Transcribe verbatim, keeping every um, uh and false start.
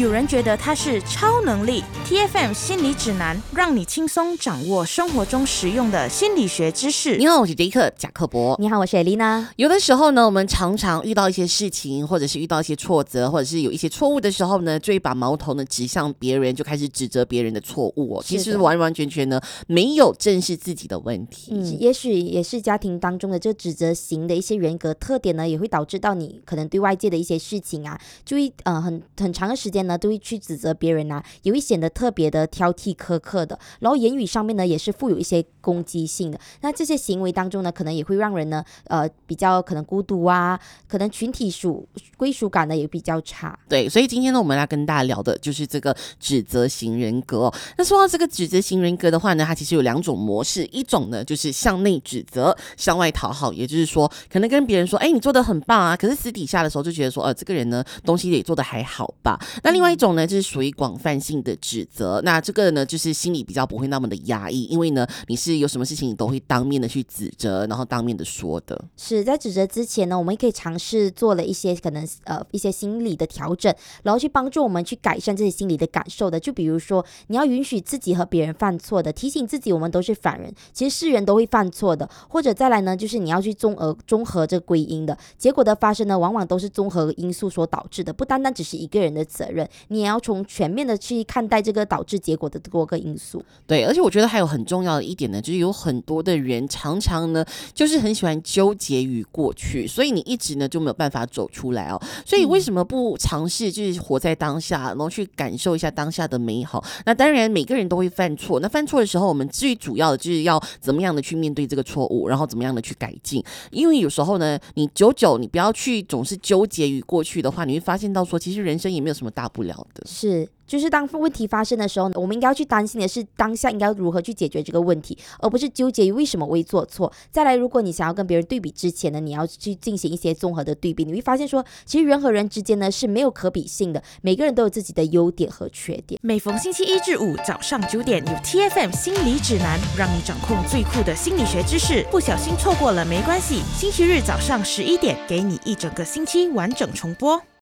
有人觉得它是超能力。 T F M 心理指南，让你轻松掌握生活中实用的心理学知识。 你好，我是杰克贾克伯。 你好，我是艾丽娜。 有的时候呢，我们常常遇到一些事情，或者是遇到一些挫折，或者是有一些错误的时候呢，就会把矛头呢指向别人，就开始指责别人的错误哦。其实完完全全呢没有正视自己的问题。 嗯，也许也是家庭当中的这指责型的一些人格特点呢，也会导致到你可能对外界的一些事情啊，就会呃很很长的时间呢，都会去指责别人啊，也会显得特别的挑剔苛刻的，然后言语上面呢也是富有一些攻击性的。那这些行为当中呢，可能也会让人呢呃比较可能孤独啊，可能群体属归属感呢也比较差。 对，所以今天呢，我们来跟大家聊的就是这个指责型人格哦。那说到这个指责型人格的话呢，它其实有两种模式，一种呢就是向内指责，向外讨好，也就是说，可能跟别人说，哎，你做得很棒啊，可是私底下的时候就觉得说，呃，这个人呢东西也做得还好吧。那另外一种呢，就是属于广泛性的指责，那这个呢就是心里比较不会那么的压抑，因为呢你是有什么事情你都会当面的去指责，然后当面的说的。 是在指责之前呢，我们可以尝试做了一些可能呃一些心理的调整，然后去帮助我们去改善这些心理的感受的。就比如说，你要允许自己和别人犯错的，提醒自己我们都是凡人，其实是人都会犯错的。或者再来呢，就是你要去综合综合这个归因的结果的发生呢，往往都是综合因素所导致的，不单单只是一个人的责任，你也要从全面的去看待这个导致结果的多个因素。 对，而且我觉得还有很重要的一点呢，就是有很多的人常常呢，就是很喜欢纠结于过去，所以你一直呢就没有办法走出来哦。所以为什么不尝试就是活在当下，然后去感受一下当下的美好？那当然每个人都会犯错，那犯错的时候，我们最主要的就是要怎么样的去面对这个错误，然后怎么样的去改进。因为有时候呢，你久久你不要去总是纠结于过去的话，你会发现到说，其实人生也没有什么大不了的。 是。就是当问题发生的时候，我们应该要去担心的是当下应该如何去解决这个问题，而不是纠结于为什么我会做错。再来，如果你想要跟别人对比之前呢，你要去进行一些综合的对比，你会发现说，其实人和人之间呢是没有可比性的，每个人都有自己的优点和缺点。 每逢星期一至五早上九点，有 T F M 心理指南，让你掌控最酷的心理学知识。不小心错过了没关系，星期日早上十一点，给你一整个星期完整重播。